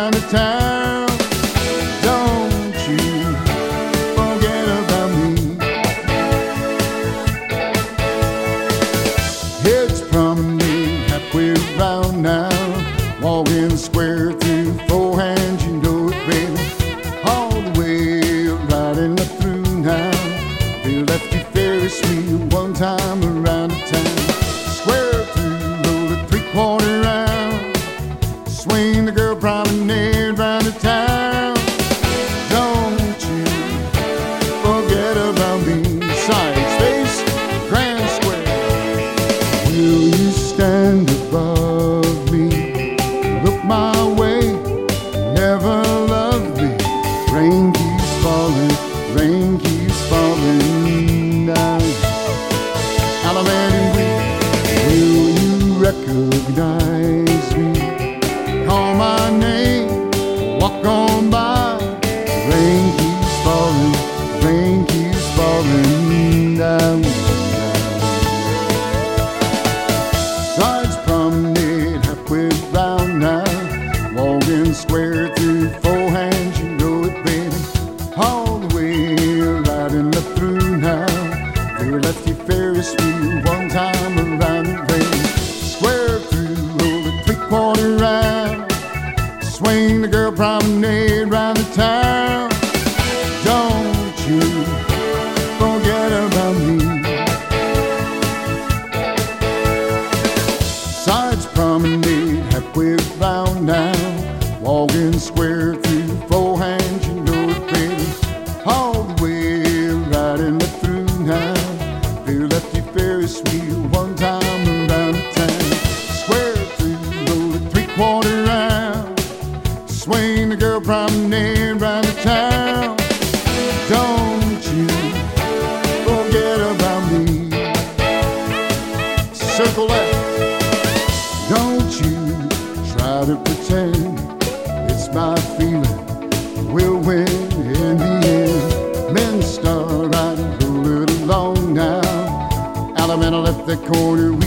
round the town. Don't you forget about me. It's promenade halfway around now. Walking square through four hands, you know it, baby. All the way riding up through now. They left you Ferris wheel one time around the town. Square through, roll the three-quarter round. Swing the girl promenade round the town. Don't you forget about me. Side space, Grand Square. Will you stand above me? Look my way, never loved me. Rain keeps falling, rain keeps falling down. Alabama, will you recognize me? Call my name, walk on by. Rain keeps falling, rain keeps falling down. Sides promenade halfway round now. Walking square through four hands, you know it, baby. All the way riding up through now. They left you Ferris wheel one time around the range. Square through, roll the three-quarter round. Swing the girl promenade round the town. Don't you forget about me. Sides promenade halfway round now. Walking square through four hands, you know it, baby. All the way riding up through now. They left you Ferris wheel one time around the town. Square through, roll the three-quarter round. Swing the girl promenade round the town. Don't you forget about me. Circle left. Don't you try to pretend it's my feeling. We'll win in the end. Men start riding, roll it along now. Alabama left that corner.